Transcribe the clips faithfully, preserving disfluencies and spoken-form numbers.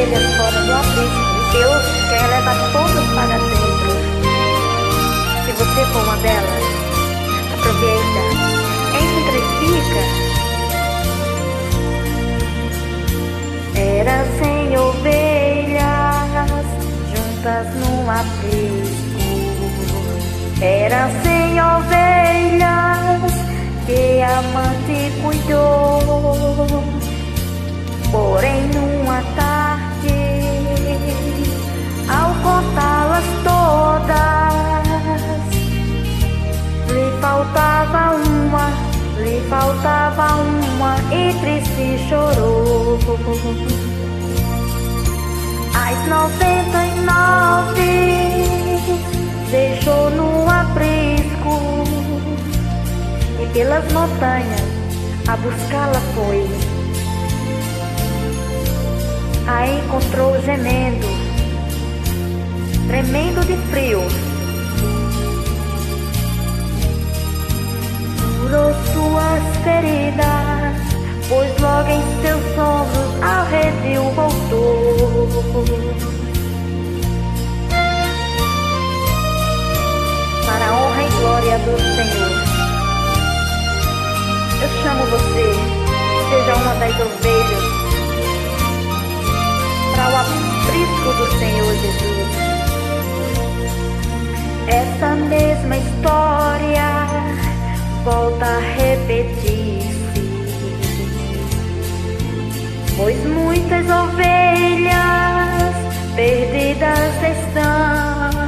ovelhas fora do aprisco e Deus quer levar todas para dentro. Se você for uma delas, aproveita, entra e fica. Era cem ovelhas juntas num aprisco. Era cem ovelhas que a amante cuidou. Porém numa tarde, ao contá-las todas, lhe faltava uma, lhe faltava uma e triste chorou. As noventa e nove deixou no aprisco e pelas montanhas a buscá-la foi. A encontrou gemendo, tremendo de frio. Curou suas feridas, pois logo em seus ombros ao redil voltou. Para a honra e glória do Senhor, eu chamo você, seja uma das ovelhas, para o aprisco do Senhor Jesus. Essa mesma história volta a repetir-se, pois muitas ovelhas perdidas estão,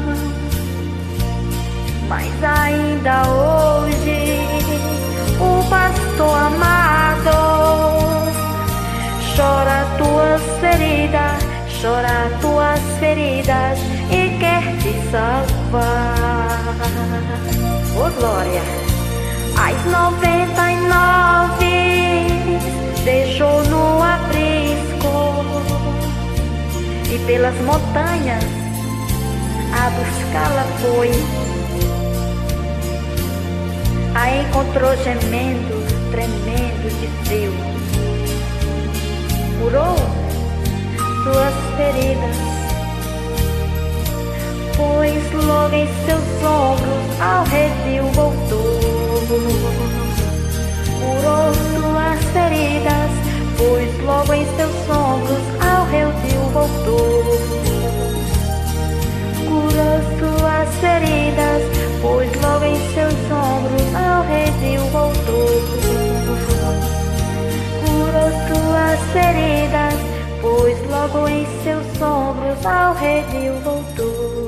mas ainda hoje o pastor amado chora tuas feridas, chora tuas feridas e quer te salvar. Oh glória! As noventa e nove deixou no aprisco e pelas montanhas a buscá-la foi. A encontrou gemendo, tremendo de frio. Curou suas feridas, pois logo em seus ombros ao redil voltou. Curou suas feridas, pois logo em seus ombros ao redil voltou. Curou suas feridas, pois logo em seus ombros ao redil voltou. Curou suas feridas, pois logo em seus ombros ao redil voltou.